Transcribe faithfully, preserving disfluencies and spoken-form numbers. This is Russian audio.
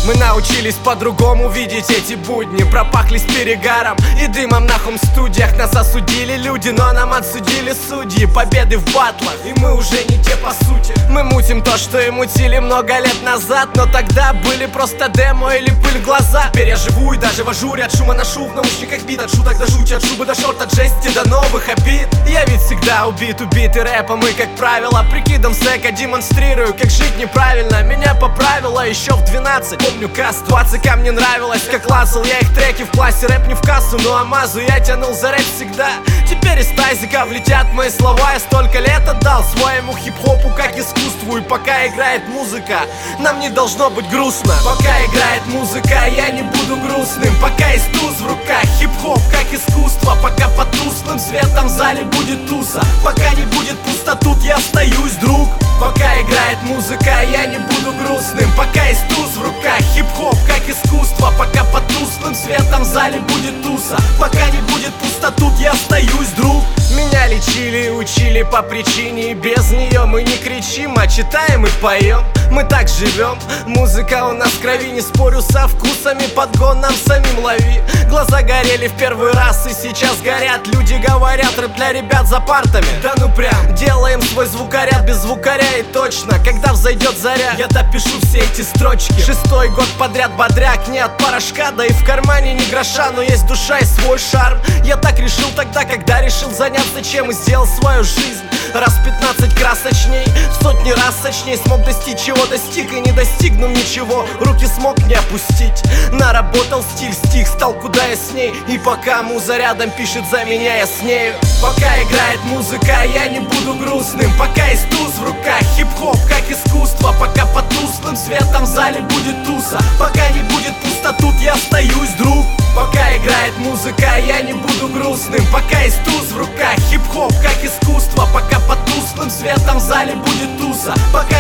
Мы научились по-другому видеть эти будни. Пропахлись перегаром и дымом на хом-студиях. Нас осудили люди, но нам отсудили судьи. Победы в батлах, и мы уже не те по сути. Мы мутим то, что и мутили много лет назад, но тогда были просто демо или пыль в глаза. Теперь я живу и даже в ажуре, от шума ношу в наушниках бит. От шуток до жути, от шубы до шорт, от жести до новых обид. Я ведь всегда убит, убитый рэпом и, как правило, прикидом сэка демонстрирую, как жить неправильно. Меня поправило еще в двенадцать. Помню каст, двадцать ка мне нравилось, как лазал я их треки в классе. Рэп не в кассу, но Амазу я тянул за рэп всегда. Теперь из тазика влетят мои слова. Я столько лет отдал своему хип-хопу как искусству. И пока играет музыка, нам не должно быть грустно. Пока играет музыка, я не буду грустным. Пока есть туз в руках, хип-хоп как искусство. Пока под тусклым светом в зале будет туса. Пока не будет пусто тут, я остаюсь, друг. Пока играет музыка, я не буду грустным. Пока есть туз в руках, хип-хоп как искусство. Пока под тусклым светом в зале будет туса. Пока не будет пусто тут, я остаюсь, друг. Меня лечили и учили по причине, и без нее мы не кричим, а читаем и поем. Мы так живем, музыка у нас в крови. Не спорю со вкусами, подгон нам самим лови. Глаза горели в первый раз и сейчас горят. Люди говорят, рэп для ребят за партами. Да ну прям, делаем свой звукоряд без звукаря. И точно, когда взойдет заря, я допишу все эти строчки. Шестой год подряд бодряк, не от порошка, да и в кармане ни гроша, но есть душа и свой шарм. Я так решил тогда, когда решил заняться чем и сделал свою жизнь раз пятнадцать красочней, сотни раз сочней. Смог достичь чего достиг и не достигнув ничего, руки смог не опустить. Наработал стиль, стих стал куда ясней. И пока муза рядом пишет за меня, я с нею. Пока играет музыка, я не буду грустным. Пока есть туз в руках, хип-хоп как искусство. Пока под тусклым светом в зале будет туса. Пока не будет пусто тут, я остаюсь, друг. Пока играет музыка, я не буду грустным. Пока есть туз в руках, хип-хоп как искусство. Пока под тусклым светом в зале будет туса. Пока